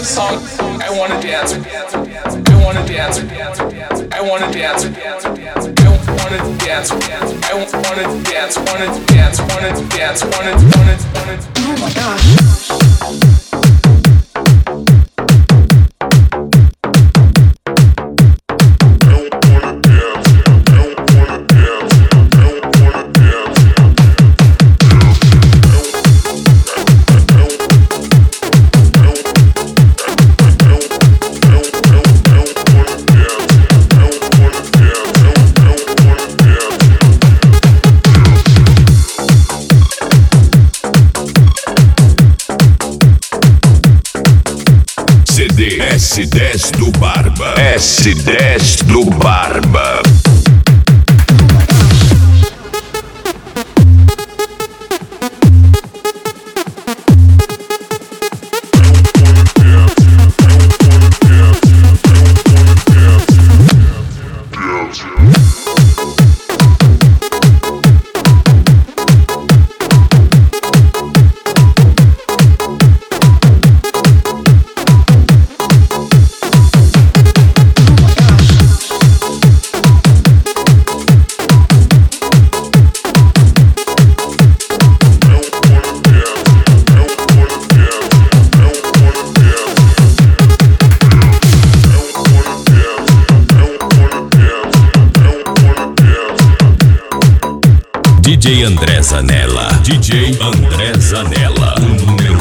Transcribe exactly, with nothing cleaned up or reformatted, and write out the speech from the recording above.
a song. I wanna dance. I wanna dance. I wanna dance. I wanna dance. I wanna dance. Wanna dance. Wanna dance. Wanna wanna wanna. Oh my gosh. S dez do Barba. S dez do Barba. D J André Zanella. D J André Zanella. O número